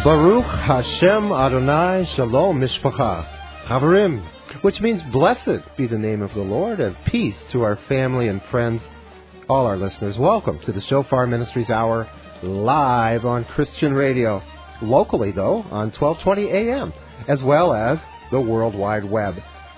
Baruch Hashem Adonai Shalom Mishpacha Havarim, which means blessed be the name of the Lord and peace to our family and friends. All our listeners, welcome to the Shofar Ministries Hour, live on Christian radio. Locally, though, on 1220 a.m., as well as the World Wide Web,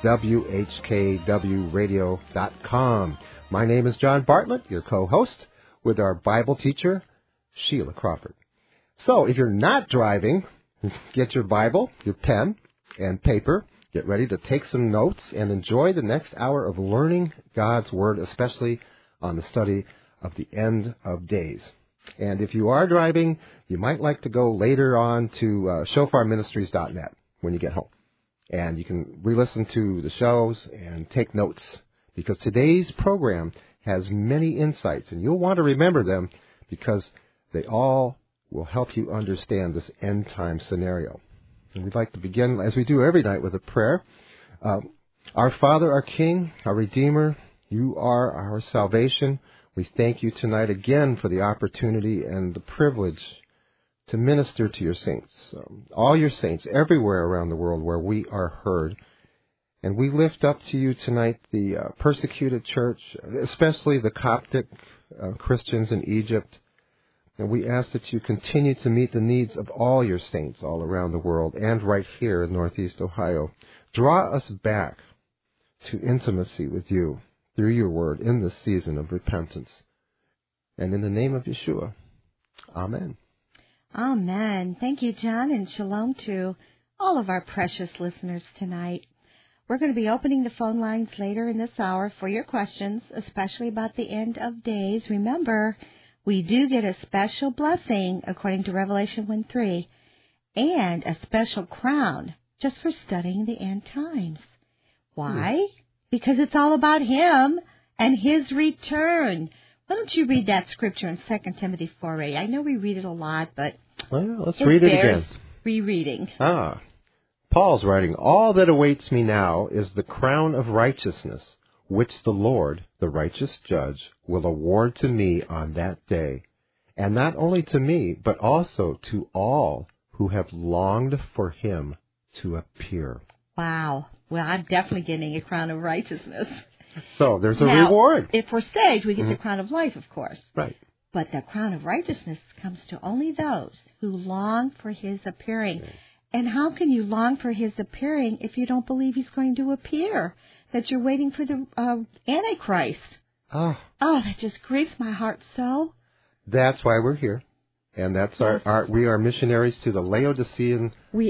WHKWradio.com. My name is John Bartlett, your co-host, with our Bible teacher, Sheila Crawford. So, if you're not driving, get your Bible, your pen, and paper. Get ready to take some notes and enjoy the next hour of learning God's Word, especially on the study of the end of days. And if you are driving, you might like to go later on to shofarministries.net when you get home. And you can re-listen to the shows and take notes, because today's program has many insights, and you'll want to remember them because they all will help you understand this end-time scenario. And we'd like to begin, as we do every night, with a prayer. Our Father, our King, our Redeemer, you are our salvation. We thank you tonight again for the opportunity and the privilege to minister to your saints, all your saints everywhere around the world where we are heard. And we lift up to you tonight the persecuted church, especially the Coptic Christians in Egypt. And we ask that you continue to meet the needs of all your saints all around the world and right here in Northeast Ohio. Draw us back to intimacy with you through your word in this season of repentance. And in the name of Yeshua, amen. Amen. Thank you, John, and shalom to all of our precious listeners tonight. We're going to be opening the phone lines later in this hour for your questions, especially about the end of days. Remember, we do get a special blessing, according to Revelation 1:3, and a special crown just for studying the end times. Why? Because it's all about Him and His return. Why don't you read that scripture in 2 Timothy 4:8? I know we read it a lot, but let's read it again. Rereading. Paul's writing, "All that awaits me now is the crown of righteousness, which the Lord, the righteous judge, will award to me on that day, and not only to me, but also to all who have longed for Him to appear." Wow. Well, I'm definitely getting a crown of righteousness. So there's a reward. If we're saved, we get the crown of life, of course. Right. But the crown of righteousness comes to only those who long for His appearing. Okay. And how can you long for His appearing if you don't believe He's going to appear? That you're waiting for the Antichrist. Oh, that just grieves my heart so. That's why we're here. And that's we are missionaries to the Laodicean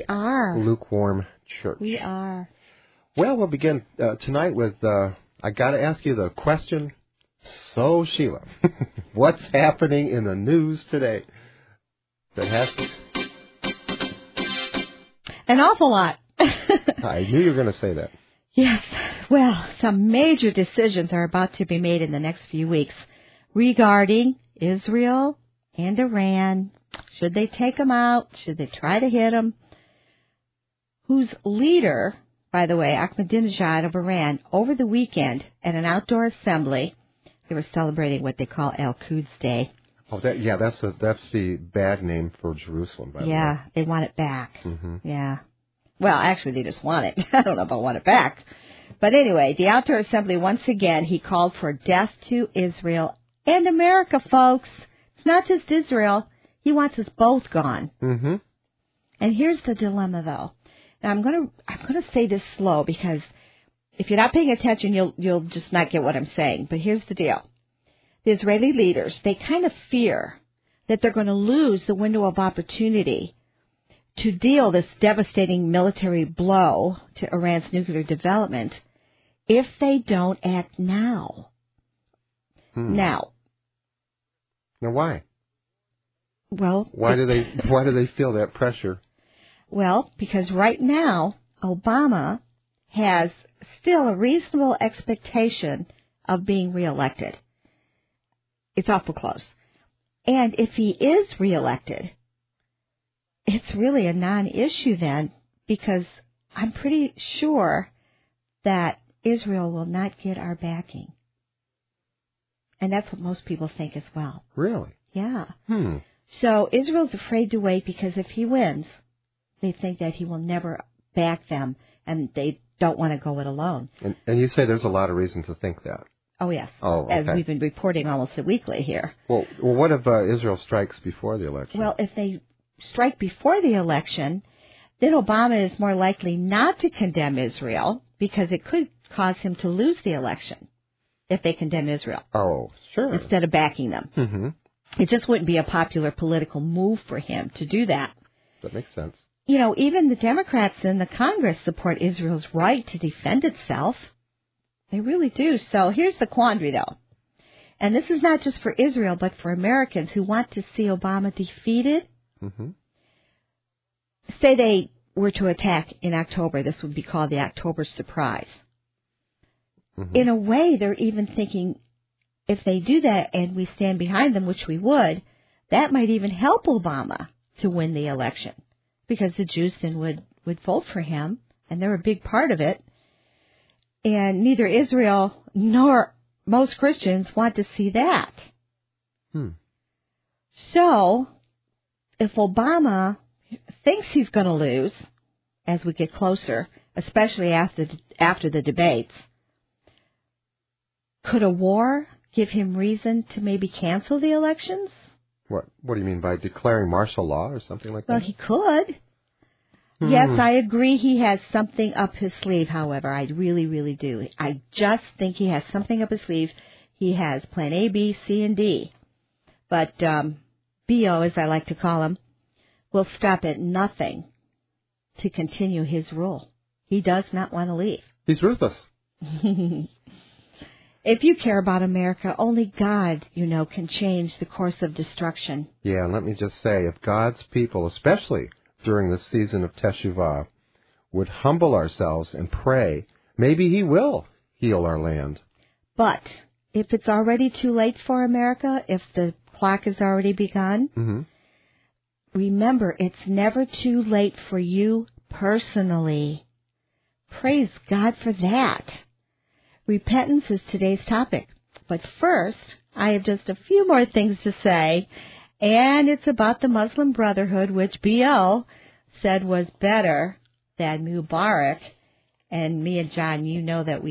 lukewarm church. We are. Well, we'll begin tonight with, I got to ask you the question. So, Sheila, what's happening in the news today that has to... An awful lot. I knew you were going to say that. Yes. Well, some major decisions are about to be made in the next few weeks regarding Israel and Iran. Should they take them out? Should they try to hit them? Whose leader, by the way, Ahmadinejad of Iran, over the weekend at an outdoor assembly, they were celebrating what they call Al-Quds Day. Oh, that's the bad name for Jerusalem, by the way. Yeah, they want it back. Mm-hmm. Yeah. Well, actually, they just want it. I don't know about want it back. But anyway, the outdoor assembly, once again, he called for death to Israel and America, folks. It's not just Israel. He wants us both gone. Mm-hmm. And here's the dilemma, though. Now, I'm going to say this slow, because if you're not paying attention, you'll just not get what I'm saying. But here's the deal. The Israeli leaders, they kind of fear that they're going to lose the window of opportunity to deal this devastating military blow to Iran's nuclear development if they don't act now. Now why? Well, why do they feel that pressure? Well, because right now Obama has still a reasonable expectation of being reelected. It's awful close. And if he is reelected, it's really a non-issue then, because I'm pretty sure that Israel will not get our backing. And that's what most people think as well. Really? Yeah. So Israel's afraid to wait because if he wins, they think that he will never back them, and they don't want to go it alone. And you say there's a lot of reason to think that. Oh, yes. Oh, okay. As we've been reporting almost weekly here. Well, what if Israel strikes before the election? Well, if they strike before the election, then Obama is more likely not to condemn Israel because it could cause him to lose the election if they condemn Israel. Oh, sure. Instead of backing them. Mm-hmm. It just wouldn't be a popular political move for him to do that. That makes sense. You know, even the Democrats in the Congress support Israel's right to defend itself. They really do. So here's the quandary, though. And this is not just for Israel, but for Americans who want to see Obama defeated. Mm-hmm. Say they were to attack in October. This would be called the October surprise. Mm-hmm. In a way, they're even thinking if they do that and we stand behind them, which we would, that might even help Obama to win the election because the Jews then would vote for him, and they're a big part of it. And neither Israel nor most Christians want to see that. So, if Obama thinks he's going to lose as we get closer, especially after the debates, could a war give him reason to maybe cancel the elections? What do you mean by declaring martial law or something like that? Well, he could. Yes, I agree he has something up his sleeve, however. I really, really do. I just think he has something up his sleeve. He has plan A, B, C, and D. But B.O., as I like to call him, will stop at nothing to continue his rule. He does not want to leave. He's ruthless. If you care about America, only God, can change the course of destruction. Yeah, and let me just say, if God's people, especially during this season of Teshuvah, would humble ourselves and pray, maybe He will heal our land. But if it's already too late for America, if the clock has already begun, remember, it's never too late for you personally. Praise God for that. Repentance is today's topic. But first, I have just a few more things to say, and it's about the Muslim Brotherhood, which B.O. said was better than Mubarak. And me and John, that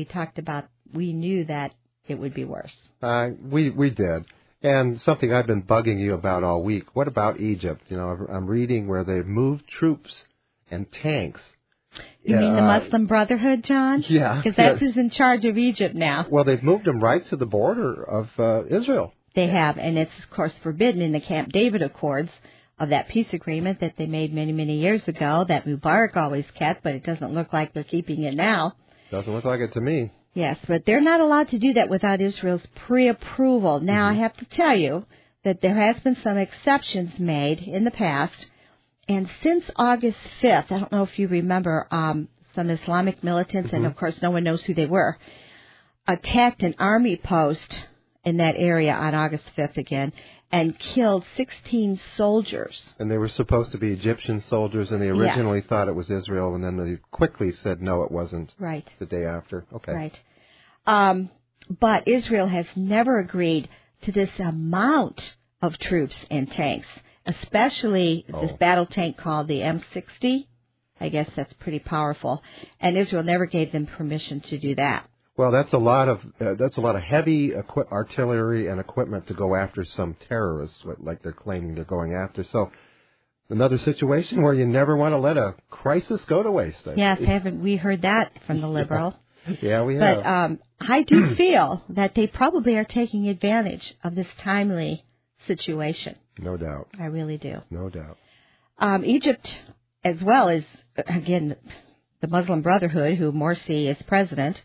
we knew that it would be worse. We did. And something I've been bugging you about all week, what about Egypt? I'm reading where they've moved troops and tanks. You mean the Muslim Brotherhood, John? Yeah. Because that's who's in charge of Egypt now. Well, they've moved them right to the border of Israel. They have, and it's, of course, forbidden in the Camp David Accords of that peace agreement that they made many, many years ago that Mubarak always kept, but it doesn't look like they're keeping it now. Doesn't look like it to me. Yes, but they're not allowed to do that without Israel's pre-approval. Now, I have to tell you that there has been some exceptions made in the past, and since August 5th, I don't know if you remember, some Islamic militants, and of course no one knows who they were, attacked an army post in that area on August 5th again, and killed 16 soldiers. And they were supposed to be Egyptian soldiers, and they originally thought it was Israel, and then they quickly said, no, it wasn't. Right. The day after. Okay. Right. But Israel has never agreed to this amount of troops and tanks, especially this battle tank called the M60. I guess that's pretty powerful. And Israel never gave them permission to do that. Well, that's a lot of heavy artillery and equipment to go after some terrorists, like they're claiming they're going after. So another situation where you never want to let a crisis go to waste. Yes, haven't we heard that from the liberal? Yeah, we have. But I do feel that they probably are taking advantage of this timely situation. No doubt. I really do. No doubt. Egypt, as well as, again, the Muslim Brotherhood, who Morsi is president,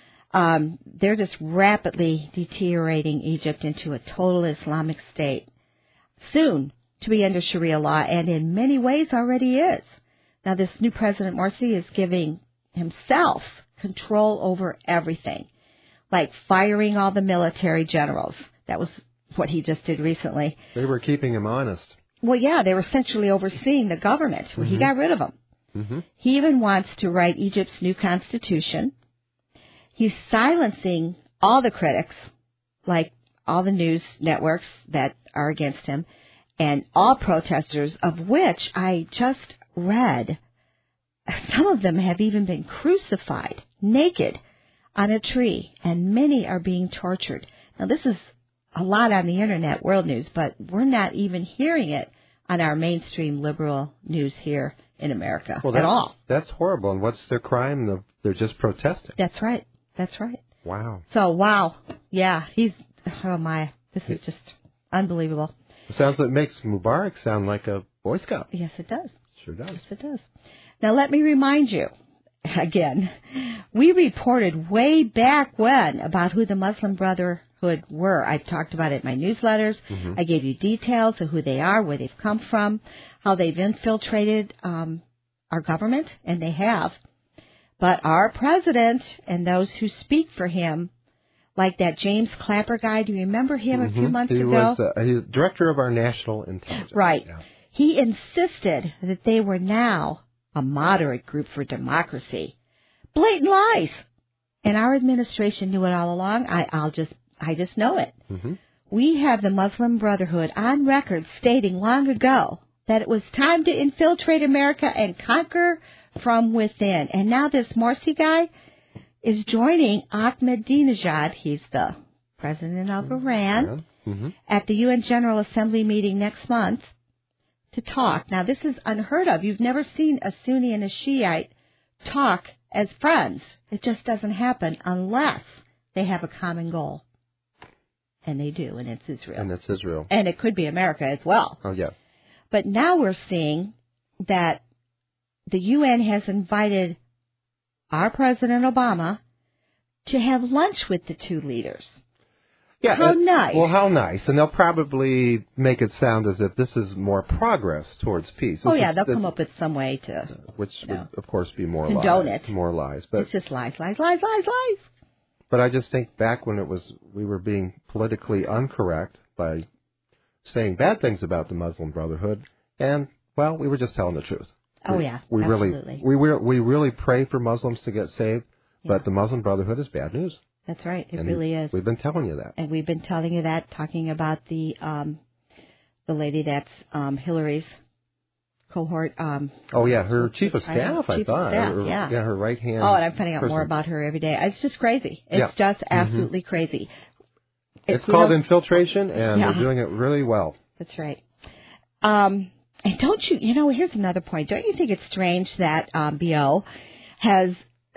they're just rapidly deteriorating Egypt into a total Islamic state. Soon to be under Sharia law, and in many ways already is. Now, this new President Morsi is giving himself control over everything, like firing all the military generals. That was what he just did recently. They were keeping him honest. Well, yeah, they were essentially overseeing the government. Well, he got rid of them. He even wants to write Egypt's new constitution. He's silencing all the critics, like all the news networks that are against him, And all protesters, of which I just read, some of them have even been crucified naked on a tree, and many are being tortured. Now, this is a lot on the Internet, world news, but we're not even hearing it on our mainstream liberal news here in America at all. That's horrible. And what's their crime? They're just protesting. That's right. That's right. Wow. So, yeah, oh my, this is just unbelievable. It makes Mubarak sound like a Boy Scout. Yes, it does. Sure does. Yes, it does. Now, let me remind you, again, we reported way back when about who the Muslim Brotherhood were. I've talked about it in my newsletters. Mm-hmm. I gave you details of who they are, where they've come from, how they've infiltrated our government, and they have. But our president and those who speak for him, like that James Clapper guy, do you remember him a few months ago? He was director of our national intelligence. Right. Yeah. He insisted that they were now a moderate group for democracy. Blatant lies. And our administration knew it all along. I just know it. Mm-hmm. We have the Muslim Brotherhood on record stating long ago that it was time to infiltrate America and conquer from within. And now this Morsi guy is joining Ahmadinejad, he's the president of Iran, at the UN General Assembly meeting next month to talk. Now, this is unheard of. You've never seen a Sunni and a Shiite talk as friends. It just doesn't happen unless they have a common goal. And they do, and it's Israel. And it could be America as well. Oh, yeah. But now we're seeing that the UN has invited our President Obama to have lunch with the two leaders. Yeah, how nice. Well, how nice. And they'll probably make it sound as if this is more progress towards peace. They'll come up with some way to... Which would, of course, be more condone lies. It. More lies. But it's just lies. But I just think back when we were being politically incorrect by saying bad things about the Muslim Brotherhood, and, well, we were just telling the truth. We absolutely. We really pray for Muslims to get saved, but the Muslim Brotherhood is bad news. That's right. It really is. We've been telling you that. And we've been telling you that, talking about the lady that's Hillary's cohort. Her chief of staff, I thought. Her right hand. Oh, and I'm finding out more about her every day. It's just crazy. It's just absolutely crazy. It's called infiltration, and they're doing it really well. That's right. And don't you, here's another point. Don't you think it's strange that BO has,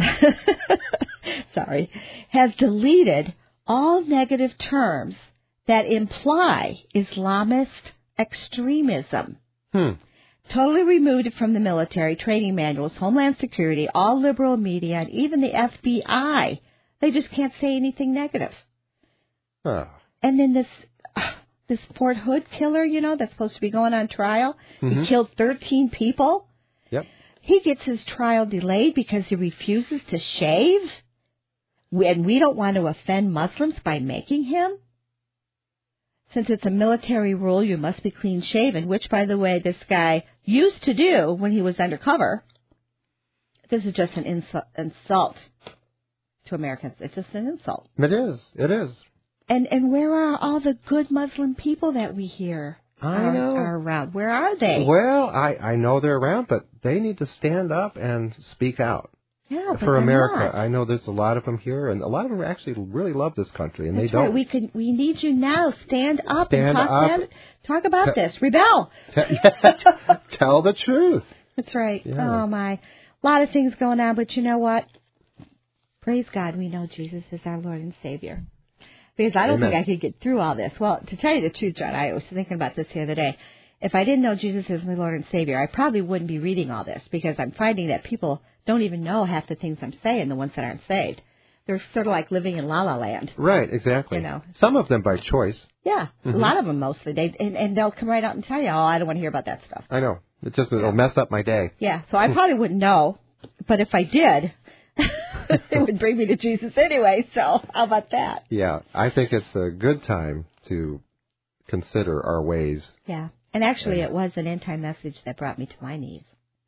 has deleted all negative terms that imply Islamist extremism? Totally removed it from the military, training manuals, Homeland Security, all liberal media, and even the FBI. They just can't say anything negative. And then this Fort Hood killer, that's supposed to be going on trial, he killed 13 people. Yep. He gets his trial delayed because he refuses to shave, and we don't want to offend Muslims by making him. Since it's a military rule, you must be clean-shaven, which, by the way, this guy used to do when he was undercover. This is just an insult to Americans. It's just an insult. It is. And where are all the good Muslim people that we hear are around? Where are they? Well, I know they're around, but they need to stand up and speak out. Yeah, for America. Not. I know there's a lot of them here, and a lot of them actually really love this country, and That's they don't. Right. We need you now. Stand up and talk about this. Rebel. Tell the truth. That's right. Yeah. Oh, my. A lot of things going on, but you know what? Praise God, we know Jesus is our Lord and Savior. Because I don't think I could get through all this. Well, to tell you the truth, John, I was thinking about this the other day. If I didn't know Jesus is my Lord and Savior, I probably wouldn't be reading all this, because I'm finding that people don't even know half the things I'm saying, the ones that aren't saved. They're sort of like living in La La Land. Right, exactly. Some of them by choice. Yeah, a lot of them mostly. And they'll come right out and tell you, I don't want to hear about that stuff. I know. It'll mess up my day. Yeah, so I probably wouldn't know. But if I did, it would bring me to Jesus anyway, so how about that? Yeah, I think it's a good time to consider our ways. Yeah, and actually it was an end-time message that brought me to my knees.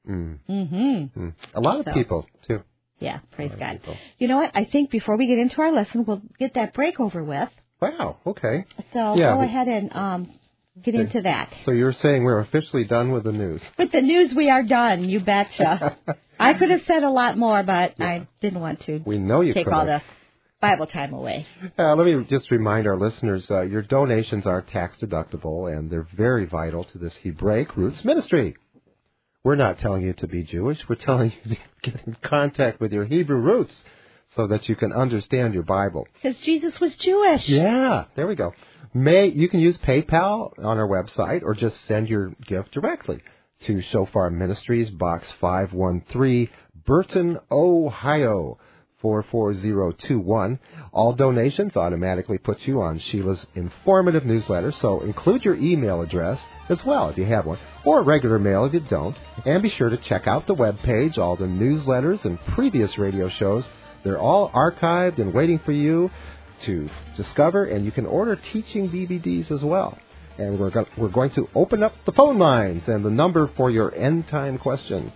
A lot of people, too. Yeah, praise God. You know what? I think before we get into our lesson, we'll get that break over with. Wow, okay. So go ahead and get into that. So you're saying we're officially done with the news? With the news, we are done. You betcha. I could have said a lot more, but I didn't want to. We know you take could all the Bible time away. Let me just remind our listeners, your donations are tax deductible, and they're very vital to this Hebraic Roots ministry. We're not telling you to be Jewish. We're telling you to get in contact with your Hebrew roots so that you can understand your Bible. Because Jesus was Jewish. Yeah, there we go. You can use PayPal on our website or just send your gift directly to Shofar Ministries, Box 513, Burton, Ohio, 44021. All donations automatically put you on Sheila's informative newsletter, so include your email address as well if you have one, or regular mail if you don't. And be sure to check out the webpage, all the newsletters and previous radio shows. They're all archived and waiting for you to discover, and you can order teaching DVDs as well. And we're going to open up the phone lines, and the number for your end time question,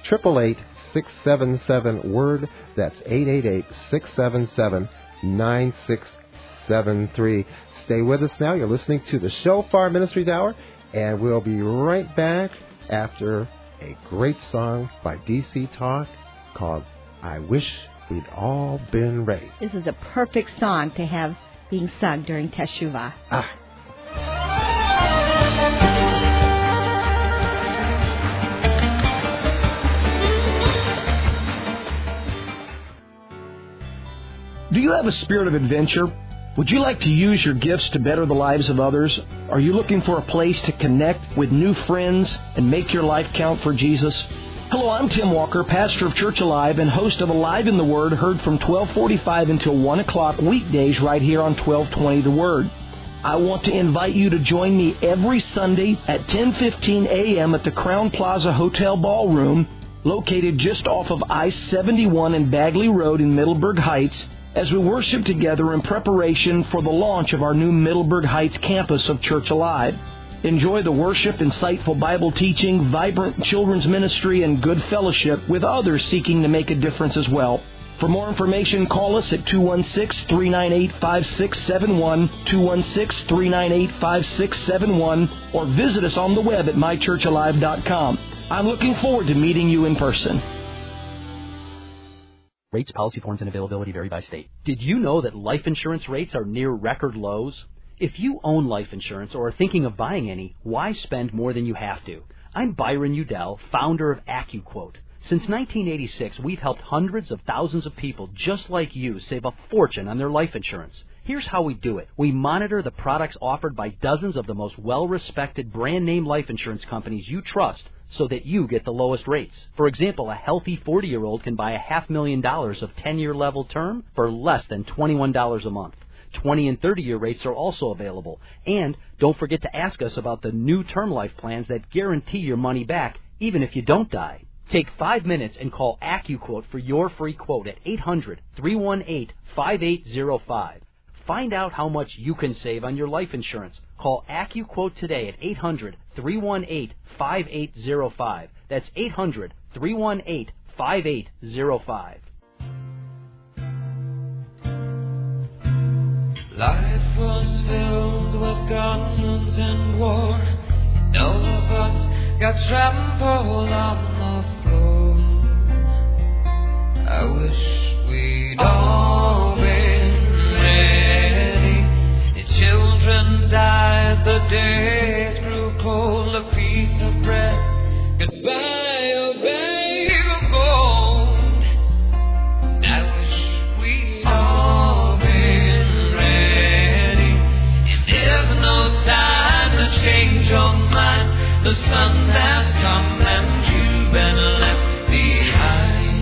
888-677-WORD. That's 888-677-9673. Stay with us now. You're listening to the Shofar Ministries Hour, and we'll be right back after a great song by DC Talk called I Wish We'd All Been Ready. This is a perfect song to have being sung during Teshuvah. Do you have a spirit of adventure? Would you like to use your gifts to better the lives of others? Are you looking for a place to connect with new friends and make your life count for Jesus? Hello, I'm Tim Walker, pastor of Church Alive and host of Alive in the Word, heard from 12:45 until 1 o'clock weekdays right here on 1220 The Word. I want to invite you to join me every Sunday at 10:15 a.m. at the Crown Plaza Hotel Ballroom, located just off of I-71 and Bagley Road in Middleburg Heights, as we worship together in preparation for the launch of our new Middleburg Heights campus of Church Alive. Enjoy the worship, insightful Bible teaching, vibrant children's ministry, and good fellowship with others seeking to make a difference as well. For more information, call us at 216-398-5671, 216-398-5671, or visit us on the web at mychurchalive.com. I'm looking forward to meeting you in person. Rates, policy forms, and availability vary by state. Did you know that life insurance rates are near record lows? If you own life insurance or are thinking of buying any, why spend more than you have to? I'm Byron Udell, founder of AccuQuote. Since 1986, we've helped hundreds of thousands of people just like you save a fortune on their life insurance. Here's how we do it. We monitor the products offered by dozens of the most well-respected brand-name life insurance companies you trust, so that you get the lowest rates. For example, a healthy 40-year-old can buy $500,000 of 10-year level term for less than $21 a month. 20 and 30-year rates are also available. And don't forget to ask us about the new term life plans that guarantee your money back even if you don't die. Take 5 minutes and call AccuQuote for your free quote at 800-318-5805. Find out how much you can save on your life insurance. Call AccuQuote today at 800-318-5805. That's 800-318-5805. Life was filled with guns and war. All of us got trampled on the floor. I wish we'd all been ready. The children died, the days grew cold. A piece of bread, goodbye, a bag of gold. I wish we'd all been ready. And there's no time to change your mind. The sun has come and you've been left behind.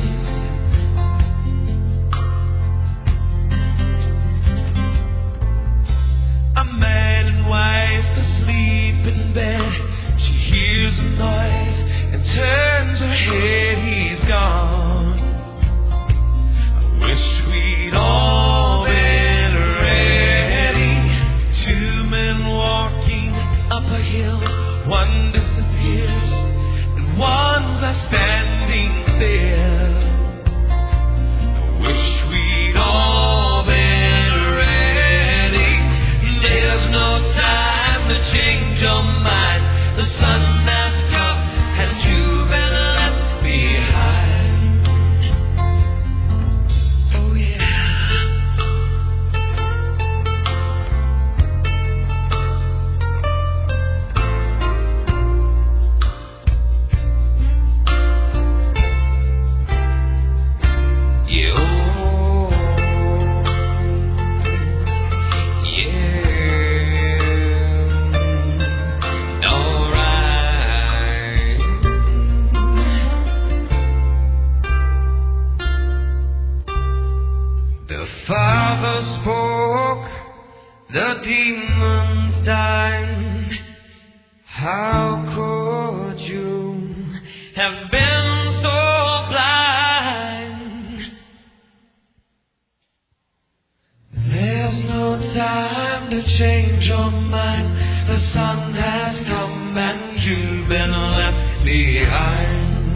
A man and wife asleep in bed. She hears a noise and turns her head. He's gone. I wish we'd all been ready. Two men walking up a hill. One disappears and one's left standing still. I wish we'd all been ready. There's no time to change your How could you have been so blind? There's no time to change your mind. The sun has come and you've been left behind.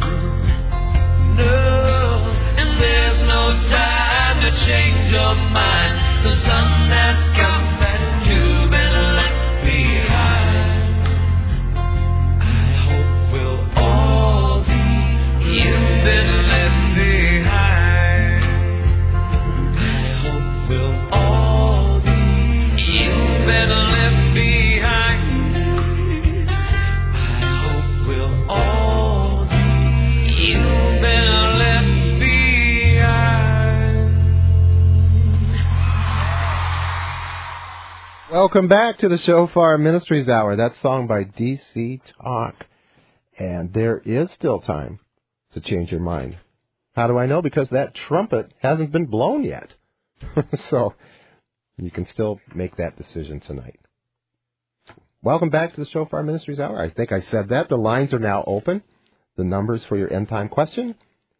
No, and there's no time to change your mind. The sun has come and you've been left behind. I hope we'll all be. You've been left behind. I hope we'll all be. You've been left behind. I hope we'll all be. You've been left behind. Welcome back to the Shofar Ministries Hour. That song by DC Talk. And there is still time to change your mind. How do I know? Because that trumpet hasn't been blown yet. So you can still make that decision tonight. Welcome back to the Shofar Ministries Hour. I think I said that. The lines are now open. The numbers for your end time question,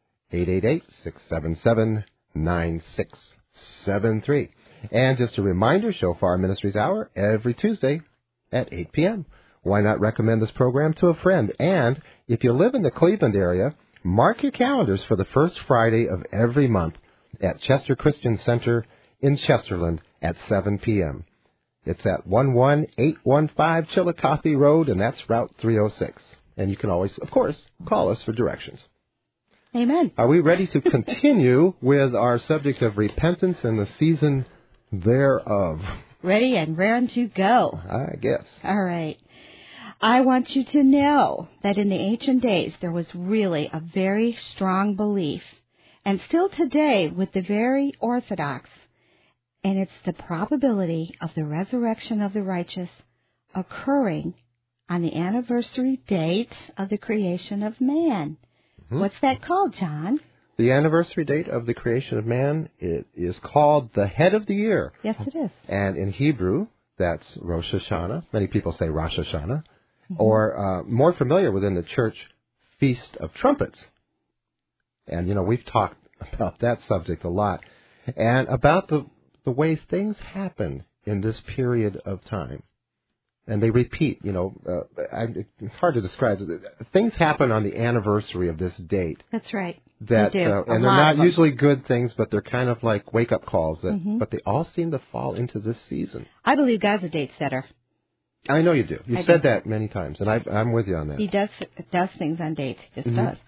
888-677-9673. And just a reminder, Shofar Ministries Hour every Tuesday at 8 p.m. Why not recommend this program to a friend? And if you live in the Cleveland area, mark your calendars for the first Friday of every month at Chester Christian Center in Chesterland at 7 p.m. It's at 11815 Chillicothe Road, and that's Route 306. And you can always, of course, call us for directions. Amen. Are we ready to continue with our subject of repentance and the season thereof? Ready and raring to go. I guess. All right. I want you to know that in the ancient days there was really a very strong belief, and still today with the very orthodox, and it's the probability of the resurrection of the righteous occurring on the anniversary date of the creation of man. Mm-hmm. What's that called, John? The anniversary date of the creation of man, it is called the head of the year. Yes, it is. And in Hebrew, that's Rosh Hashanah. Many people say Rosh Hashanah. Mm-hmm. Or more familiar within the church, Feast of Trumpets. And, you know, we've talked about that subject a lot. And about the way things happen in this period of time. And they repeat, you know, it's hard to describe. Things happen on the anniversary of this date. That's right. That, they do. And they're not usually good things, but they're kind of like wake-up calls. But they all seem to fall into this season. I believe God's a date setter. I know you do. You've said that many times, and I'm with you on that. He does things on dates. He just does.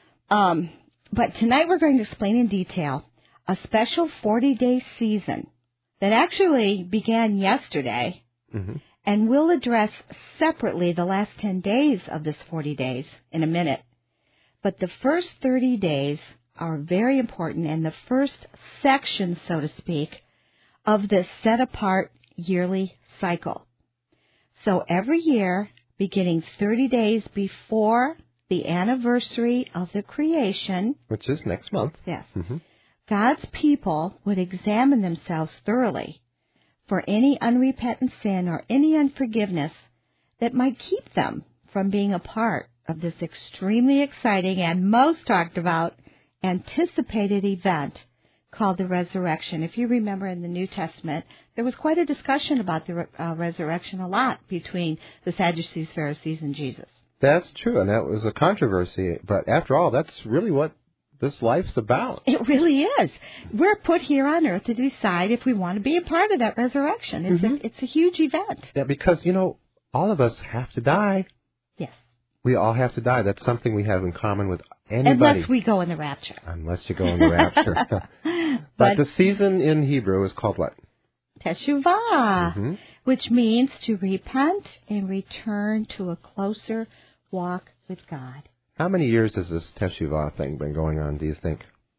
But tonight we're going to explain in detail a special 40-day season that actually began yesterday, and we'll address separately the last 10 days of this 40 days in a minute. But the first 30 days are very important, and the first section, so to speak, of this set-apart yearly cycle. So every year, beginning 30 days before the anniversary of the creation, which is next month, yes, God's people would examine themselves thoroughly for any unrepentant sin or any unforgiveness that might keep them from being a part of this extremely exciting and most talked about anticipated event called the resurrection. If you remember in the New Testament, there was quite a discussion about the resurrection a lot between the Sadducees, Pharisees, and Jesus. That's true, and that was a controversy. But after all, that's really what this life's about. It really is. We're put here on earth to decide if we want to be a part of that resurrection. It's a huge event. Yeah, because, you know, all of us have to die. Yes. We all have to die. That's something we have in common with anybody. Unless we go in the rapture. Unless you go in the rapture. But the season in Hebrew is called what? Teshuvah, which means to repent and return to a closer walk with God. How many years has this Teshuvah thing been going on, do you think?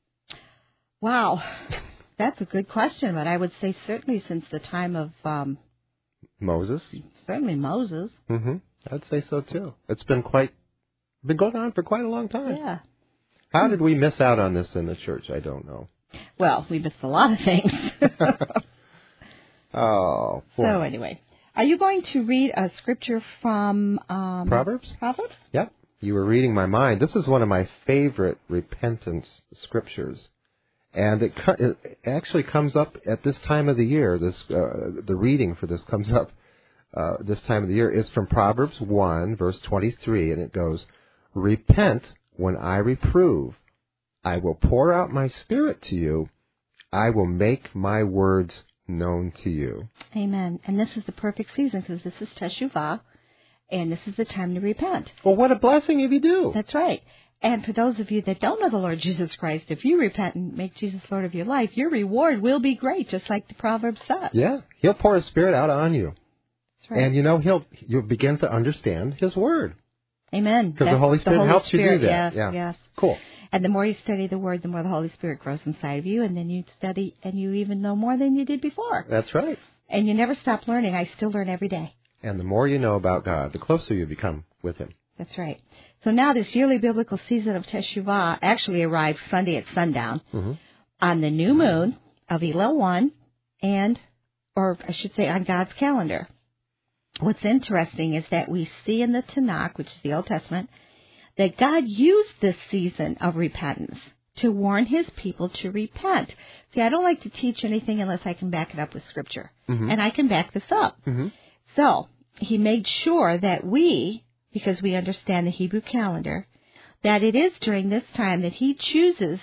Wow, that's a good question, but I would say certainly since the time of Moses. Certainly Moses. I'd say so too. It's been going on for quite a long time. Yeah. How did we miss out on this in the church? I don't know. Well, we missed a lot of things. Oh, boy. So anyway, Are you going to read a scripture from Proverbs? Proverbs? Yep. You were reading my mind. This is one of my favorite repentance scriptures. And it actually comes up at this time of the year. The reading for this comes up this time of the year. It's from Proverbs 1, verse 23, and it goes, "Repent when I reprove. I will pour out my spirit to you. I will make my words known to you." Amen. And this is the perfect season because this is Teshuvah, and this is the time to repent. Well, what a blessing if you do. That's right. And for those of you that don't know the Lord Jesus Christ, if you repent and make Jesus Lord of your life, your reward will be great, just like the Proverbs says. Yeah, He'll pour His Spirit out on you. That's right. And you'll begin to understand His Word. Amen. Because the Holy Spirit helps you do that. Yes, yes. Cool. And the more you study the Word, the more the Holy Spirit grows inside of you, and then you study and you even know more than you did before. That's right. And you never stop learning. I still learn every day. And the more you know about God, the closer you become with Him. That's right. So now this yearly biblical season of Teshuvah actually arrives Sunday at sundown on the new moon of Elul 1 or I should say on God's calendar. What's interesting is that we see in the Tanakh, which is the Old Testament, that God used this season of repentance to warn His people to repent. See, I don't like to teach anything unless I can back it up with Scripture. And I can back this up. So He made sure that we, because we understand the Hebrew calendar, that it is during this time that He chooses,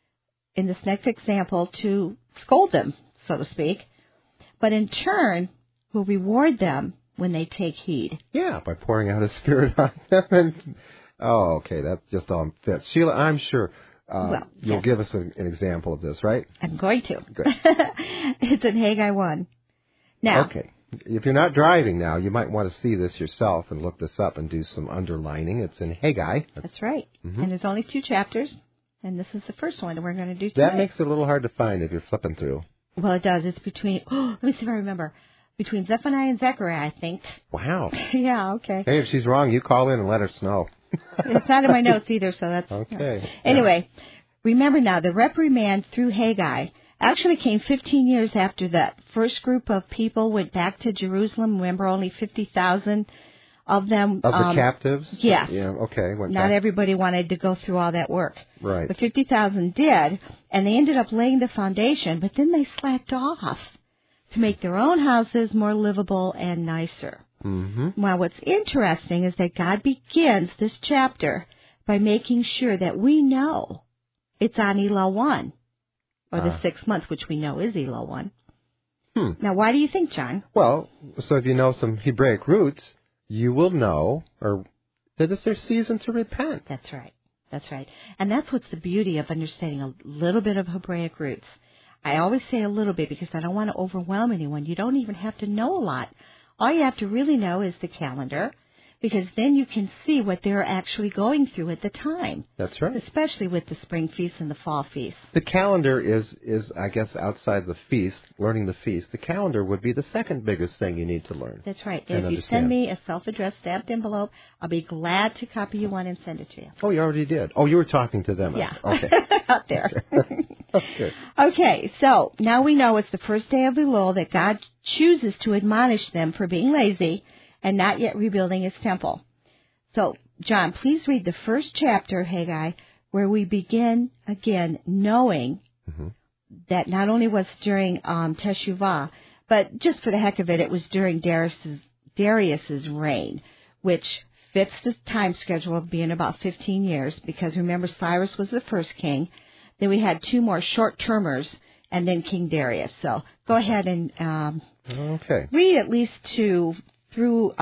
in this next example, to scold them, so to speak, but in turn will reward them when they take heed. Yeah, by pouring out His Spirit on them. Okay, that just all fits. Sheila, I'm sure you'll give us an example of this, right? I'm going to. Good. It's in Haggai 1. Now, okay. If you're not driving now, you might want to see this yourself and look this up and do some underlining. It's in Haggai. That's right. And there's only 2 chapters, and this is the first one that we're going to do today. That makes it a little hard to find if you're flipping through. Well, it does. It's between, let me see if I remember, between Zephaniah and Zechariah, I think. Wow. Yeah, okay. Hey, if she's wrong, you call in and let us know. It's not in my notes either, so that's... Okay. Anyway, remember now, the reprimand through Haggai actually came 15 years after that first group of people went back to Jerusalem. Remember, only 50,000 of them... Of the captives? Yes. Yeah, okay. Not everybody wanted to go through all that work. Right. But 50,000 did, and they ended up laying the foundation, but then they slacked off to make their own houses more livable and nicer. Well, what's interesting is that God begins this chapter by making sure that we know it's on Elul 1, or the 6th month, which we know is Elul 1. Now, why do you think, John? Well, so if you know some Hebraic roots, you will know that it's their season to repent. That's right. That's right. And that's what's the beauty of understanding a little bit of Hebraic roots. I always say a little bit because I don't want to overwhelm anyone. You don't even have to know a lot. All you have to really know is the calendar, because then you can see what they're actually going through at the time. That's right. Especially with the spring feast and the fall feast. The calendar is I guess, outside the feast, learning the feast, the calendar would be the second biggest thing you need to learn. That's right. And if you send me a self-addressed stamped envelope, I'll be glad to copy you one and send it to you. Oh, you already did. Oh, you were talking to them. Yeah. Okay. Out there. Okay. Okay, so now we know it's the first day of Elul that God chooses to admonish them for being lazy and not yet rebuilding His temple. So, John, please read the first chapter, Haggai, where we begin again knowing that not only was during Teshuvah, but just for the heck of it, it was during Darius's reign, which fits the time schedule of being about 15 years, because remember, Cyrus was the first king. Then we had 2 more short-termers, and then King Darius. So go ahead and read at least 2 through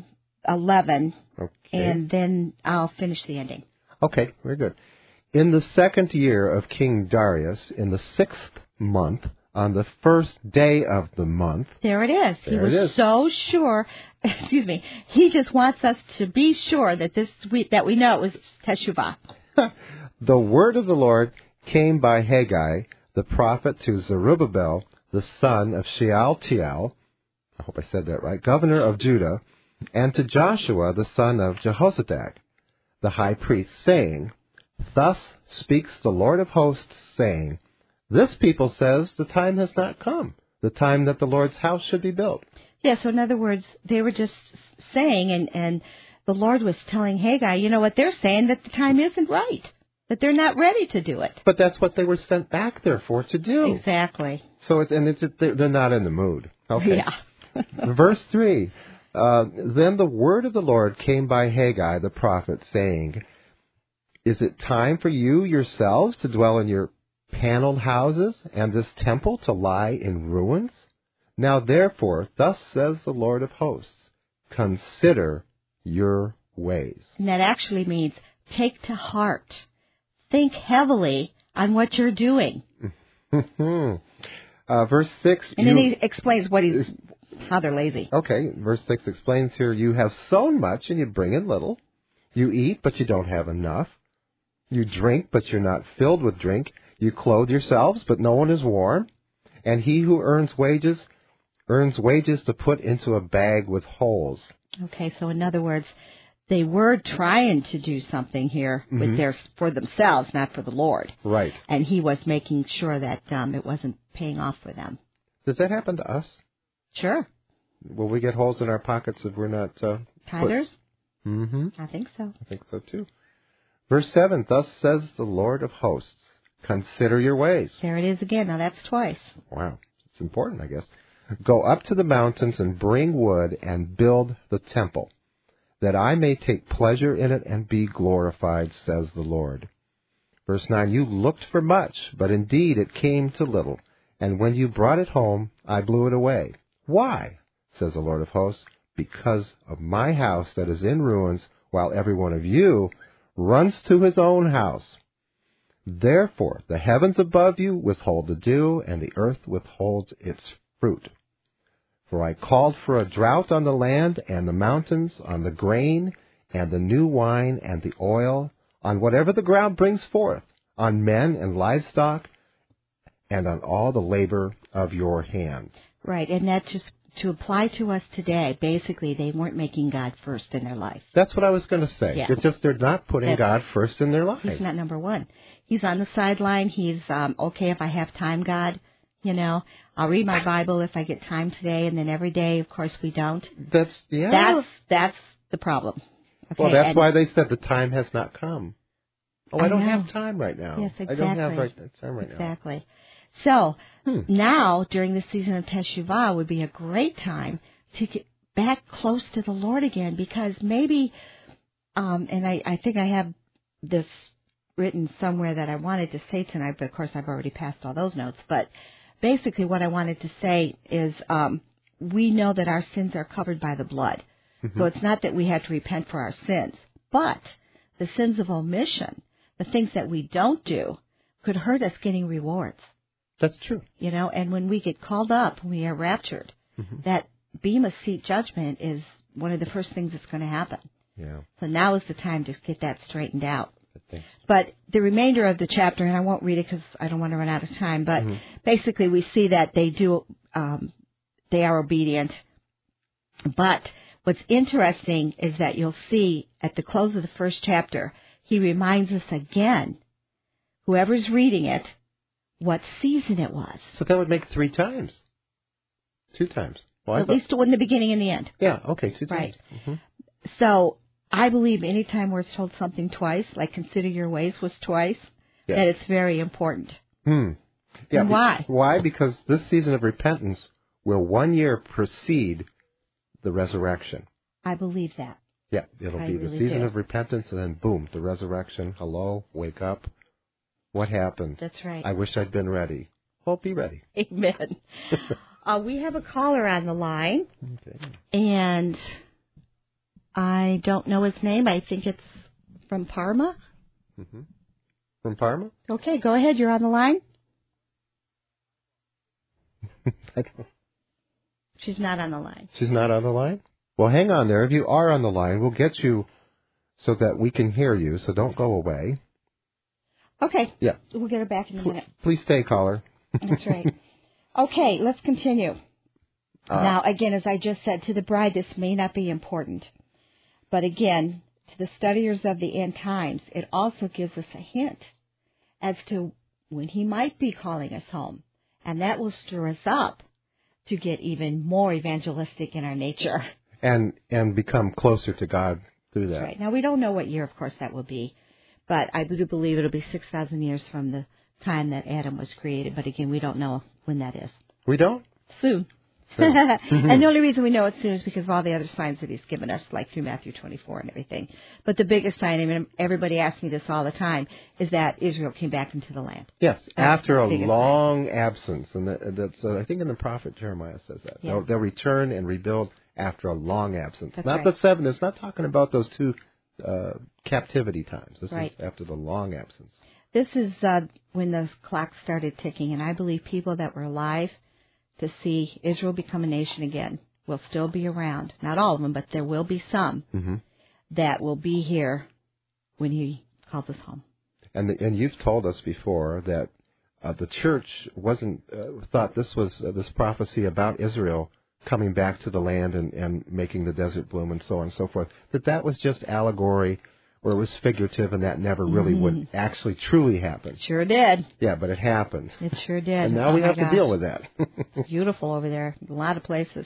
11, and then I'll finish the ending. Okay, very good. In the 2nd year of King Darius, in the 6th month, on the first day of the month. There it is. He was so sure. Excuse me. He just wants us to be sure that that we know it was Teshuvah. The word of the Lord came by Haggai, the prophet, to Zerubbabel, the son of Shealtiel, I hope I said that right, governor of Judah, and to Joshua, the son of Jehozadak, the high priest, saying, Thus speaks the Lord of hosts, saying, This people says the time has not come, the time that the Lord's house should be built. Yeah, so in other words, they were just saying, and the Lord was telling Haggai, you know what, they're saying that the time isn't right, that they're not ready to do it. But that's what they were sent back there for to do. Exactly. So they're not in the mood. Okay. Yeah. Verse 3, then the word of the Lord came by Haggai the prophet, saying, is it time for you yourselves to dwell in your paneled houses, and this temple to lie in ruins? Now therefore, thus says the Lord of hosts, consider your ways. And that actually means take to heart. Think heavily on what you're doing. Verse 6. And then he explains how they're lazy. Okay, verse 6 explains here, you have sown much and you bring in little. You eat, but you don't have enough. You drink, but you're not filled with drink. You clothe yourselves, but no one is warm. And he who earns wages to put into a bag with holes. Okay, so in other words, they were trying to do something here with for themselves, not for the Lord. Right. And he was making sure that it wasn't paying off for them. Does that happen to us? Sure. Will we get holes in our pockets if we're not... Tithers? Mm-hmm. I think so. I think so, too. Verse 7, thus says the Lord of hosts, consider your ways. There it is again. Now that's twice. Wow. It's important, I guess. Go up to the mountains and bring wood and build the temple, that I may take pleasure in it and be glorified, says the Lord. Verse 9, you looked for much, but indeed it came to little, and when you brought it home, I blew it away. Why? Says the Lord of hosts, because of my house that is in ruins, while every one of you runs to his own house. Therefore the heavens above you withhold the dew, and the earth withholds its fruit. For I called for a drought on the land and the mountains, on the grain and the new wine and the oil, on whatever the ground brings forth, on men and livestock, and on all the labor of your hands. Right, and that just to apply to us today, basically they weren't making God first in their life. That's what I was going to say. Yeah. It's just they're not putting God first in their lives. He's not number one. He's on the sideline. He's, okay, if I have time, God, I'll read my Bible if I get time today, and then every day, of course, we don't. That's the problem. Okay, well, that's why they said the time has not come. Oh, I don't know. have time right now. Yes, exactly. I don't have time right now. Exactly. So now, during the season of Teshuvah, would be a great time to get back close to the Lord again, because maybe, and I think I have this written somewhere that I wanted to say tonight, but of course I've already passed all those notes. But basically what I wanted to say is we know that our sins are covered by the blood. Mm-hmm. So it's not that we have to repent for our sins, but the sins of omission, the things that we don't do, could hurt us getting rewards. That's true. And when we get called up, when we are raptured, that Bema Seat judgment is one of the first things that's going to happen. Yeah. So now is the time to get that straightened out. Thanks. But the remainder of the chapter, and I won't read it because I don't want to run out of time, but basically we see that they are obedient. But what's interesting is that you'll see at the close of the first chapter, he reminds us again, whoever's reading it, what season it was. So that would make 3 times. 2 times. Well, at least in the beginning and the end. Yeah, okay, 2 times. Right. Mm-hmm. So I believe any time we're told something twice, like consider your ways was twice, that it's very important. Yeah, and why? Why? Because this season of repentance will 1 year precede the resurrection. I believe that. Yeah, it'll be the season of repentance, and then boom, the resurrection. Hello, wake up. What happened? That's right. I wish I'd been ready. Well, be ready. Amen. We have a caller on the line, and I don't know his name. I think it's from Parma. Mm-hmm. From Parma? Okay, go ahead. You're on the line. She's not on the line. She's not on the line? Well, hang on there. If you are on the line, we'll get you so that we can hear you, so don't go away. Okay. Yeah. We'll get her back in a minute. Please stay, caller. That's right. Okay, let's continue. Now, again, as I just said, to the bride, this may not be important. But again, to the studiers of the end times, it also gives us a hint as to when he might be calling us home. And that will stir us up to get even more evangelistic in our nature. And become closer to God through that. That's right. Now, we don't know what year, of course, that will be, but I do believe it'll be 6,000 years from the time that Adam was created. But again, we don't know when that is. We don't? Soon. And the only reason we know it's soon is because of all the other signs that he's given us, like through Matthew 24 and everything. But the biggest sign, I mean, everybody asks me this all the time, is that Israel came back into the land. Yes, after a biggest long absence. And that's, I think in the prophet Jeremiah says that. Yeah. They'll return and rebuild after a long absence. That's Not right. the 7. It's not talking about those 2 captivity times. This Right. is after the long absence. This is when the clock started ticking, and I believe people that were alive to see Israel become a nation again will still be around. Not all of them, but there will be some that will be here when he calls us home. And you've told us before that the church wasn't thought this was this prophecy about Israel coming back to the land and making the desert bloom and so on and so forth, that was just allegory or it was figurative and that never really would actually truly happen. Sure did. Yeah, but it happened. It sure did. And now we have to deal with that. Beautiful over there. A lot of places.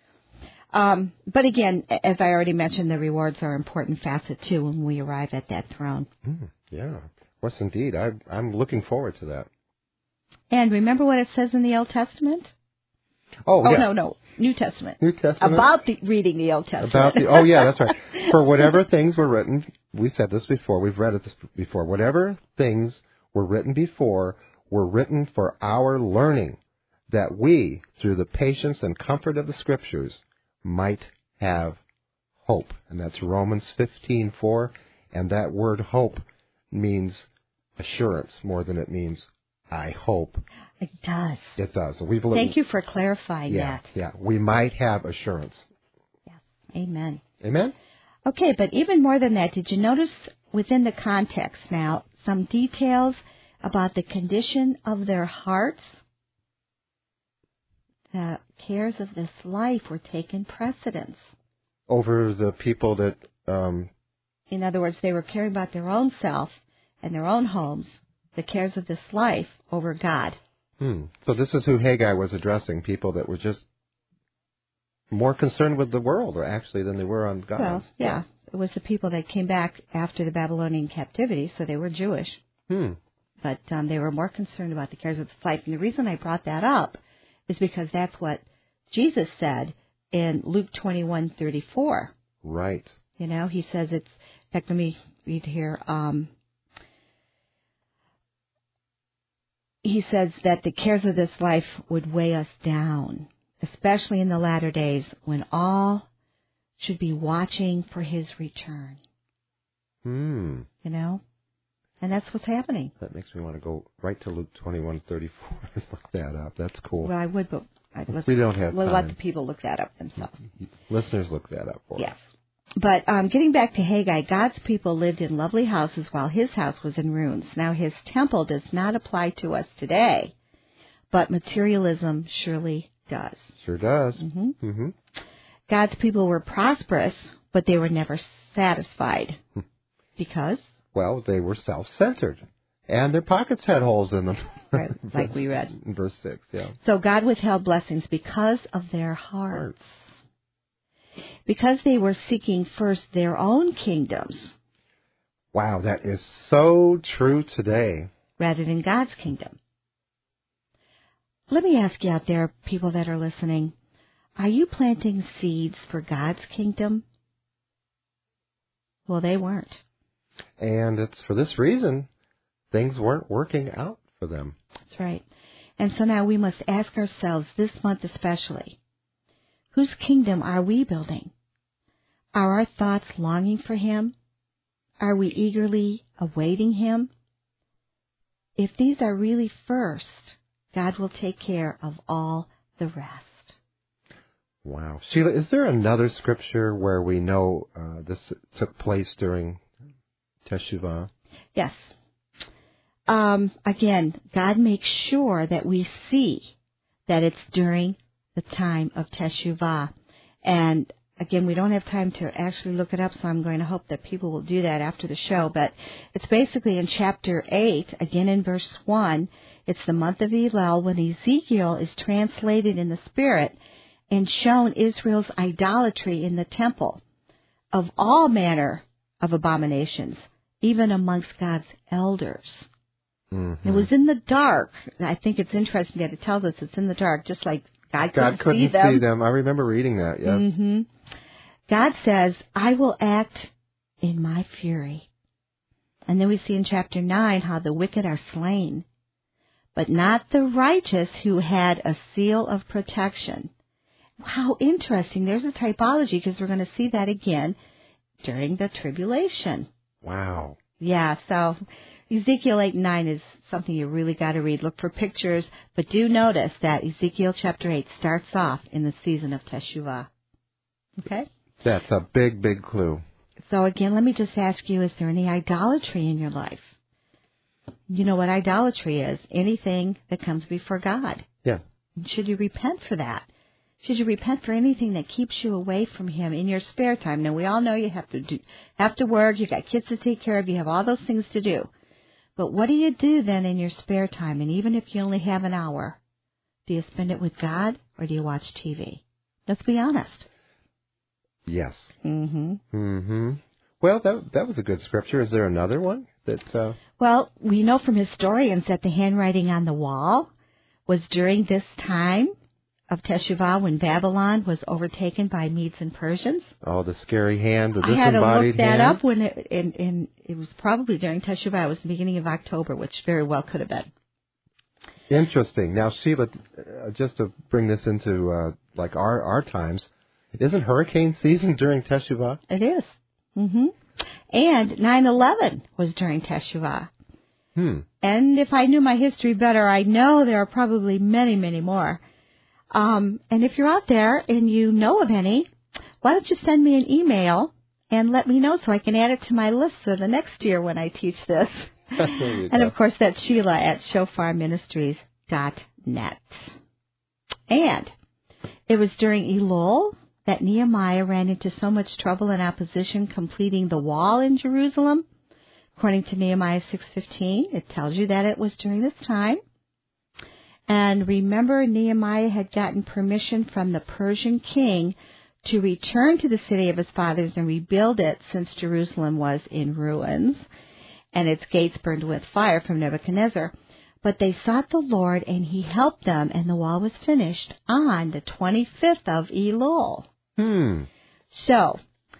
But again, as I already mentioned, the rewards are an important facet, too, when we arrive at that throne. Yeah. Yes, indeed. I'm looking forward to that. And remember what it says in the Old Testament? Oh, yeah. No. New Testament. New Testament? About reading the Old Testament. Yeah, that's right. For whatever things were written, we said this before, we've read it before, whatever things were written before were written for our learning, that we, through the patience and comfort of the Scriptures, might have hope. And that's Romans 15:4, and that word hope means assurance more than it means I hope. It does. It does. Thank you for clarifying that. Yeah, we might have assurance. Yes. Amen. Amen? Okay, but even more than that, did you notice within the context now some details about the condition of their hearts? The cares of this life were taking precedence. Over the people that... In other words, they were caring about their own self and their own homes, the cares of this life over God. So this is who Haggai was addressing, people that were just more concerned with the world, or actually, than they were on God. Well, yeah. It was the people that came back after the Babylonian captivity, so they were Jewish. But they were more concerned about the cares of this life. And the reason I brought that up is because that's what Jesus said in Luke 21:34. Right. You know, he says it's... In fact, let me read here. He says that the cares of this life would weigh us down, especially in the latter days when all should be watching for his return. You know? And that's what's happening. That makes me want to go right to Luke 21:34 and look that up. That's cool. Well, I would, but we don't have we'll time. let the people look that up themselves. Listeners, look that up for us. Yes. But getting back to Haggai, God's people lived in lovely houses while his house was in ruins. Now, his temple does not apply to us today, but materialism surely does. Sure does. God's people were prosperous, but they were never satisfied. Because? Well, they were self-centered, and their pockets had holes in them. Right, like we read. In verse 6, yeah. So God withheld blessings because of their hearts. Because they were seeking first their own kingdoms. Wow, that is so true today. Rather than God's kingdom. Let me ask you out there, people that are listening, are you planting seeds for God's kingdom? Well, they weren't. And it's for this reason things weren't working out for them. That's right. And so now we must ask ourselves this month especially, whose kingdom are we building? Are our thoughts longing for him? Are we eagerly awaiting him? If these are really first, God will take care of all the rest. Wow. Sheila, is there another scripture where we know this took place during Teshuvah? Yes. Again, God makes sure that we see that it's during the time of Teshuvah. And again, we don't have time to actually look it up, so I'm going to hope that people will do that after the show. But it's basically in chapter 8, again in verse 1, It's the month of Elul when Ezekiel is translated in the Spirit and shown Israel's idolatry in the temple of all manner of abominations, even amongst God's elders. Mm-hmm. It was in the dark. I think it's interesting that it tells us it's in the dark, just like God couldn't see them. I remember reading that, yes. Mm-hmm. God says, I will act in my fury. And then we see in chapter 9 how the wicked are slain, but not the righteous who had a seal of protection. How interesting. There's a typology because we're going to see that again during the tribulation. Wow. Yeah, so Ezekiel 8 and 9 is something you really got to read. Look for pictures, but do notice that Ezekiel chapter 8 starts off in the season of Teshuvah. Okay? That's a big, big clue. So again, let me just ask you, is there any idolatry in your life? You know what idolatry is? Anything that comes before God. Yeah. Should you repent for that? Should you repent for anything that keeps you away from Him in your spare time? Now, we all know you have to work, you got kids to take care of, you have all those things to do. But what do you do then in your spare time? And even if you only have an hour, do you spend it with God or do you watch TV? Let's be honest. Yes. Mm-hmm. Mm-hmm. Well, that was a good scripture. Is there another one that? Well, we know from historians that the handwriting on the wall was during this time of Teshuvah when Babylon was overtaken by Medes and Persians. Oh, the scary hand, the I had to look that hand. up when it was probably during Teshuvah. It was the beginning of October, which very well could have been. Interesting. Now, Sheila, just to bring this into like our times, isn't hurricane season during Teshuvah? It is. Mm-hmm. And 9/11 was during Teshuvah. And if I knew my history better, I know there are probably many, many more. And if you're out there and you know of any, why don't you send me an email and let me know so I can add it to my list for the next year when I teach this. And, of course, that's Sheila at shofarministries.net. And it was during Elul that Nehemiah ran into so much trouble and opposition completing the wall in Jerusalem. According to Nehemiah 6:15, it tells you that it was during this time. And remember, Nehemiah had gotten permission from the Persian king to return to the city of his fathers and rebuild it since Jerusalem was in ruins and its gates burned with fire from Nebuchadnezzar. But they sought the Lord, and He helped them, and the wall was finished on the 25th of Elul. So,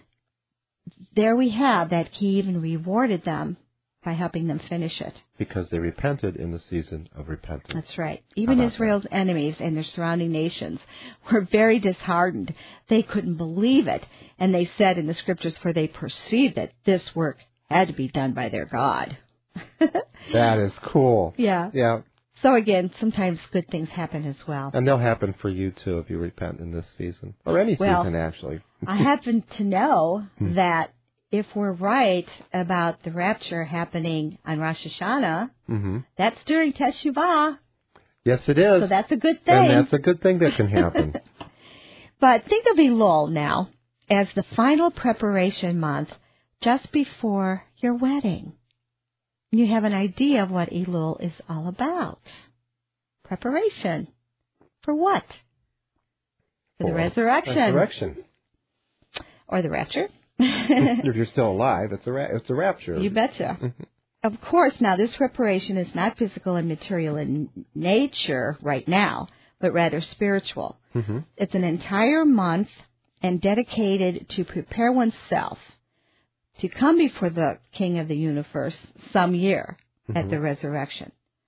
there we have that He even rewarded them by helping them finish it. Because they repented in the season of repentance. That's right. Even Israel's enemies and their surrounding nations were very disheartened. They couldn't believe it. And they said in the scriptures, for they perceived that this work had to be done by their God. That is cool. Yeah. Yeah. So again, sometimes good things happen as well. And they'll happen for you, too, if you repent in this season. Or any season, actually. I happen to know that if we're right about the rapture happening on Rosh Hashanah, that's during Teshuvah. Yes, it is. So that's a good thing. And that's a good thing that can happen. But think of Elul now as the final preparation month just before your wedding. You have an idea of what Elul is all about. Preparation. For what? For the resurrection. Resurrection. Or the rapture. If you're still alive, it's a rapture. You betcha. Of course, now this preparation is not physical and material in nature right now, but rather spiritual. It's an entire month and dedicated to prepare oneself to come before the King of the universe some year at the resurrection.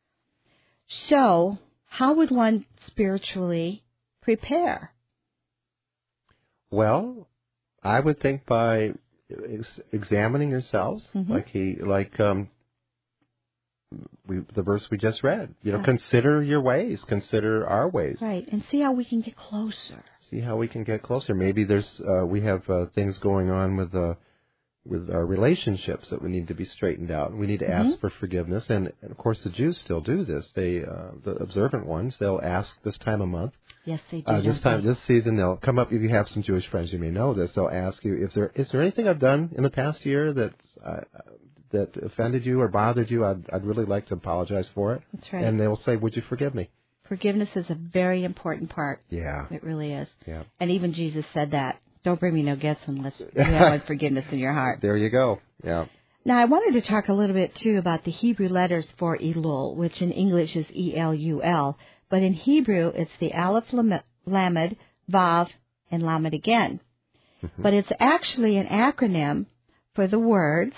So, how would one spiritually prepare? Well, I would think by examining yourselves, the verse we just read. Consider your ways, consider our ways. Right, and see how we can get closer. Maybe we have things going on with our relationships that we need to be straightened out. We need to ask for forgiveness, and of course the Jews still do this. They, the observant ones, they'll ask this time of month. Yes, they do. This season, they'll come up. If you have some Jewish friends, you may know this. They'll ask you, is there anything I've done in the past year that that offended you or bothered you, I'd really like to apologize for it. That's right. And they'll say, would you forgive me? Forgiveness is a very important part. Yeah. It really is. Yeah. And even Jesus said that. Don't bring me no gifts unless you have unforgiveness in your heart. There you go. Yeah. Now, I wanted to talk a little bit, too, about the Hebrew letters for Elul, which in English is E-L-U-L. But in Hebrew, it's the Aleph, Lamed, Vav, and Lamed again. Mm-hmm. But it's actually an acronym for the words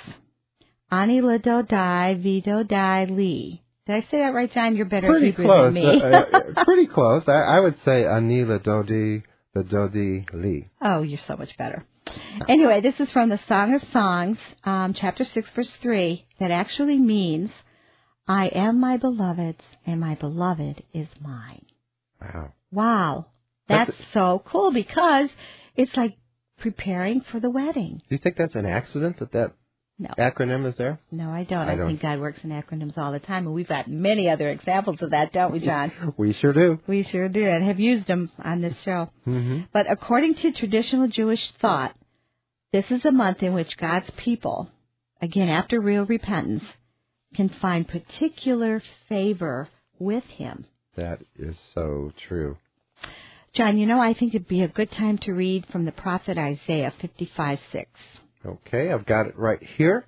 Ani Ladodai Vidodai Li. Did I say that right, John? You're better at Hebrew than me. Pretty close. I would say Ani Ladodi Vidodi Li. Oh, you're so much better. Anyway, this is from the Song of Songs, chapter 6, verse 3, that actually means, I am my beloved's, and my beloved is mine. Wow. Wow. That's so cool because it's like preparing for the wedding. Do you think that's an accident that No. acronym is there? No, I don't. I think God works in acronyms all the time, and we've got many other examples of that, don't we, John? We sure do. We sure do, and have used them on this show. Mm-hmm. But according to traditional Jewish thought, this is a month in which God's people, again, after real repentance, can find particular favor with Him. That is so true. John, I think it'd be a good time to read from the prophet Isaiah 55:6. Okay, I've got it right here.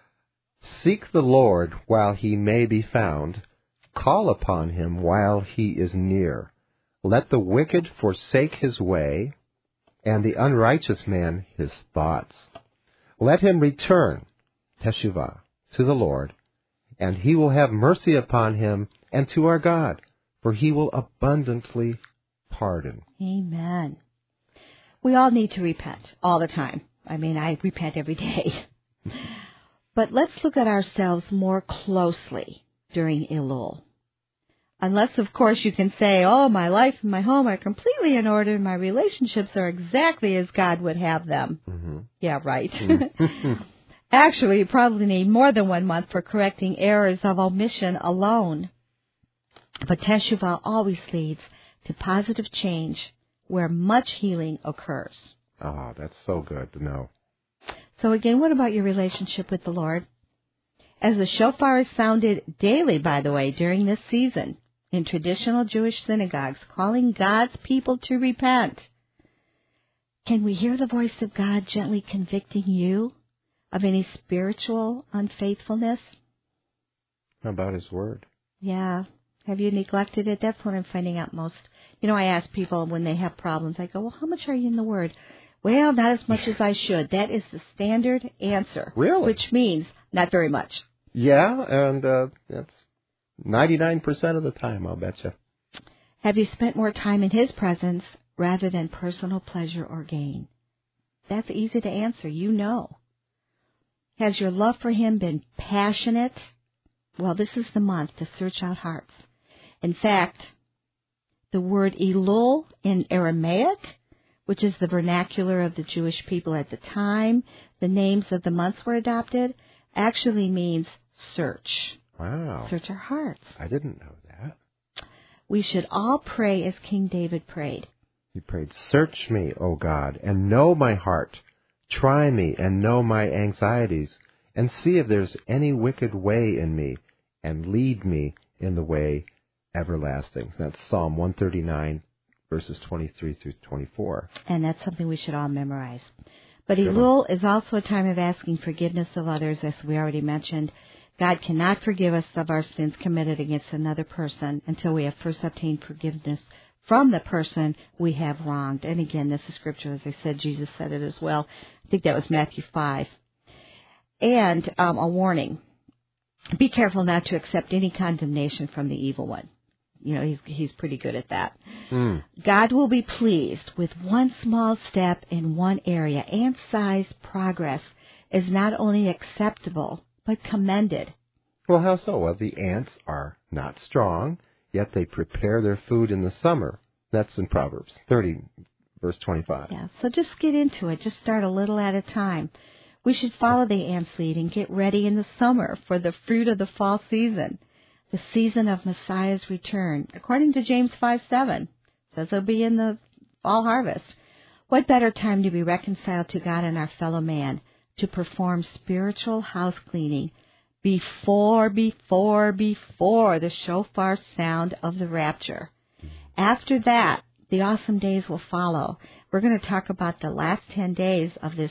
Seek the Lord while He may be found. Call upon Him while He is near. Let the wicked forsake his way, and the unrighteous man his thoughts. Let him return, Teshuvah, to the Lord, and He will have mercy upon him and to our God, for He will abundantly pardon. Amen. We all need to repent all the time. I repent every day. But let's look at ourselves more closely during Elul. Unless, of course, you can say, oh, my life and my home are completely in order, and my relationships are exactly as God would have them. Mm-hmm. Yeah, right. Mm-hmm. Actually, you probably need more than 1 month for correcting errors of omission alone. But Teshuvah always leads to positive change where much healing occurs. Oh, that's so good to know. So again, what about your relationship with the Lord? As the shofar is sounded daily, by the way, during this season, in traditional Jewish synagogues, calling God's people to repent, can we hear the voice of God gently convicting you of any spiritual unfaithfulness? How about His Word? Yeah. Have you neglected it? That's what I'm finding out most. I ask people when they have problems, I go, well, how much are you in the Word? Well, not as much as I should. That is the standard answer. Really? Which means not very much. Yeah, and that's 99% of the time, I'll bet you. Have you spent more time in His presence rather than personal pleasure or gain? That's easy to answer. Has your love for Him been passionate? Well, this is the month to search out hearts. In fact, the word Elul in Aramaic, which is the vernacular of the Jewish people at the time the names of the months were adopted, actually means search. Wow. Search our hearts. I didn't know that. We should all pray as King David prayed. He prayed, search me, O God, and know my heart. Try me and know my anxieties, and see if there's any wicked way in me, and lead me in the way everlasting. That's Psalm 139, verses 23 through 24. And that's something we should all memorize. But Elul is also a time of asking forgiveness of others, as we already mentioned. God cannot forgive us of our sins committed against another person until we have first obtained forgiveness from the person we have wronged. And again, this is scripture. As I said, Jesus said it as well. I think that was Matthew 5. And a warning. Be careful not to accept any condemnation from the evil one. He's pretty good at that. God will be pleased with one small step in one area. Ant-sized progress is not only acceptable, but commended. Well, how so? Well, the ants are not strong, yet they prepare their food in the summer. That's in Proverbs 30, verse 25. Yeah, so just get into it. Just start a little at a time. We should follow the ants' lead and get ready in the summer for the fruit of the fall season, the season of Messiah's return. According to James 5:7, it says it'll be in the fall harvest. What better time to be reconciled to God and our fellow man, to perform spiritual house cleaning before the shofar sound of the rapture. After that, the awesome days will follow. We're going to talk about the last 10 days of this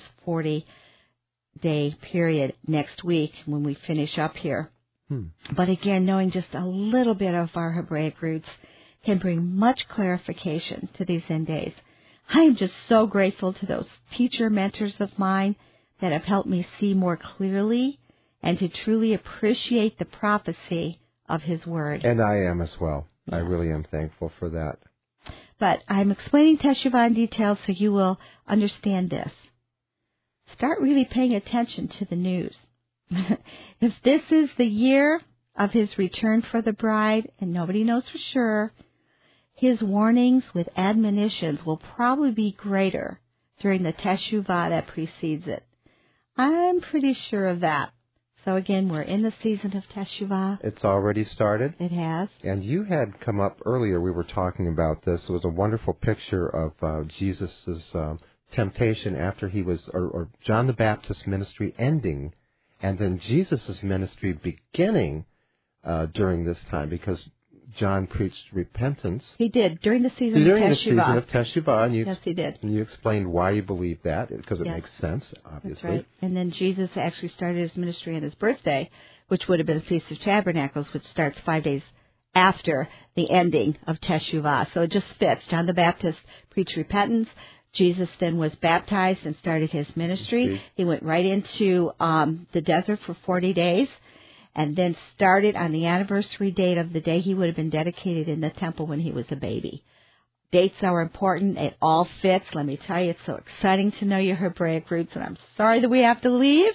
40-day period next week when we finish up here. But again, knowing just a little bit of our Hebraic roots can bring much clarification to these end days. I am just so grateful to those teacher mentors of mine that have helped me see more clearly and to truly appreciate the prophecy of His Word. And I am as well. I really am thankful for that. But I'm explaining Teshuvah in detail so you will understand this. Start really paying attention to the news. If this is the year of His return for the bride, and nobody knows for sure, His warnings with admonitions will probably be greater during the Teshuvah that precedes it. I'm pretty sure of that. So again, we're in the season of Teshuvah. It's already started. It has. And you had come up earlier, we were talking about this. It was a wonderful picture of Jesus' temptation after he was, or John the Baptist's ministry ending, and then Jesus' ministry beginning during this time, because John preached repentance. He did, during the season of Teshuvah. During the season of Teshuvah. And yes, he did. And you explained why you believe that, because it makes sense, obviously. That's right. And then Jesus actually started his ministry on his birthday, which would have been the Feast of Tabernacles, which starts 5 days after the ending of Teshuvah. So it just fits. John the Baptist preached repentance. Jesus then was baptized and started his ministry. He went right into the desert for 40 days. And then started on the anniversary date of the day he would have been dedicated in the temple when he was a baby. Dates are important. It all fits. Let me tell you, it's so exciting to know your Hebraic roots, and I'm sorry that we have to leave.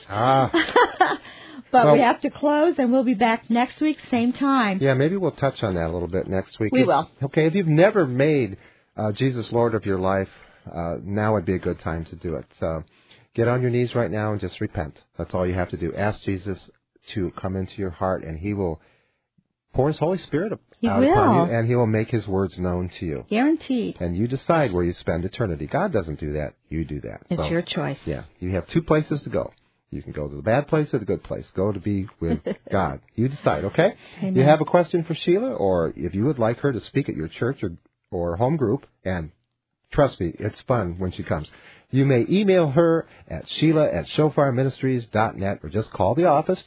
But we have to close, and we'll be back next week, same time. Yeah, maybe we'll touch on that a little bit next week. We will. Okay, if you've never made Jesus Lord of your life, now would be a good time to do it. So get on your knees right now and just repent. That's all you have to do. Ask Jesus to come into your heart, and He will pour His Holy Spirit out upon you, and He will make His words known to you. Guaranteed. And you decide where you spend eternity. God doesn't do that. You do that. It's your choice. Yeah. You have two places to go. You can go to the bad place or the good place. Go to be with God. You decide, okay? Amen. You have a question for Sheila, or if you would like her to speak at your church or home group, and trust me, it's fun when she comes. You may email her at sheila@shofarministries.net, or just call the office,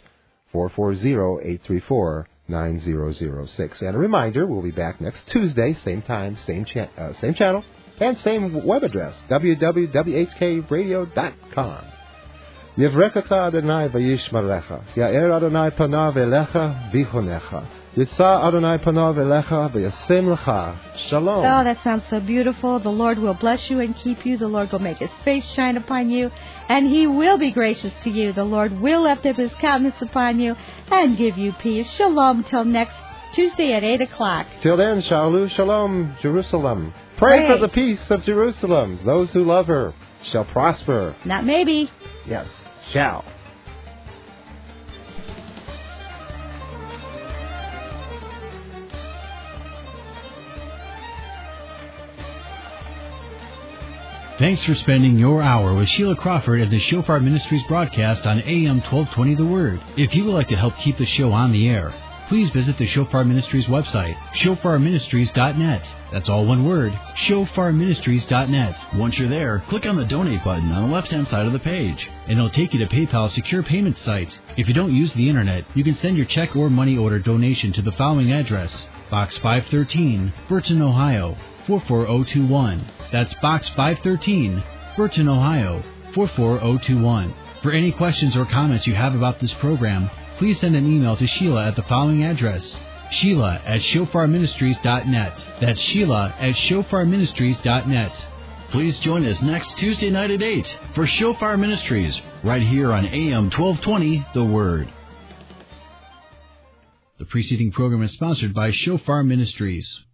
440-834-9006. And a reminder, we'll be back next Tuesday, same time, same channel, and same web address, www.whkradio.com. Yevrekata Adonai v'yishmarecha, Ya'er Adonai panav elecha v'chonecha, Yisa Adonai panav elecha v'yasem lecha. Shalom. Oh, that sounds so beautiful. The Lord will bless you and keep you. The Lord will make His face shine upon you, and He will be gracious to you. The Lord will lift up His countenance upon you and give you peace. Shalom till next Tuesday at 8 o'clock. Till then, Shalom, Shalom, Jerusalem. Pray for the peace of Jerusalem. Those who love her shall prosper. Not maybe. Yes, shall. Thanks for spending your hour with Sheila Crawford at the Shofar Ministries broadcast on AM 1220 The Word. If you would like to help keep the show on the air, please visit the Shofar Ministries website, shofarministries.net. That's all one word, shofarministries.net. Once you're there, click on the donate button on the left-hand side of the page, and it'll take you to PayPal's secure payment site. If you don't use the internet, you can send your check or money order donation to the following address: Box 513, Burton, Ohio 44021. That's Box 513, Burton, Ohio 44021. For any questions or comments you have about this program, please send an email to Sheila at the following address: Sheila@shofarministries.net. That's Sheila@shofarministries.net. Please join us next Tuesday night at 8 for Shofar Ministries, right here on AM 1220 The Word. The preceding program is sponsored by Shofar Ministries.